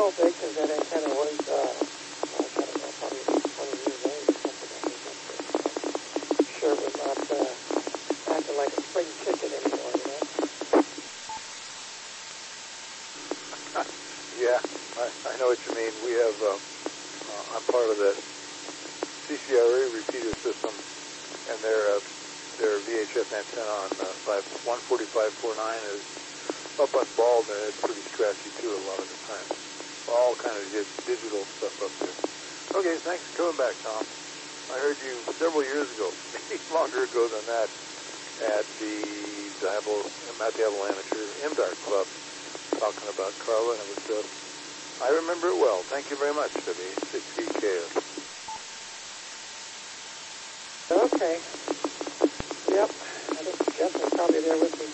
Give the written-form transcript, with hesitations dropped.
how big, because that antenna was, I don't know, probably 20 years old or something. I think I'm sure it was not acting like a spring chicken anymore, you know? Yeah, I know what you mean. We have, I'm part of the CCRA repeater system, and their VHF antenna on 145.49 is up on bald, and it's pretty scratchy too a lot of the time. All kind of digital stuff up there. Okay, thanks for coming back, Tom. I heard you several years ago, maybe longer ago than that, at the Diablo Amateur MDAR Club, talking about Carla, and it was, I remember it well. Thank you very much, W6EKS. Okay. Yep. I think Jeff was probably there with me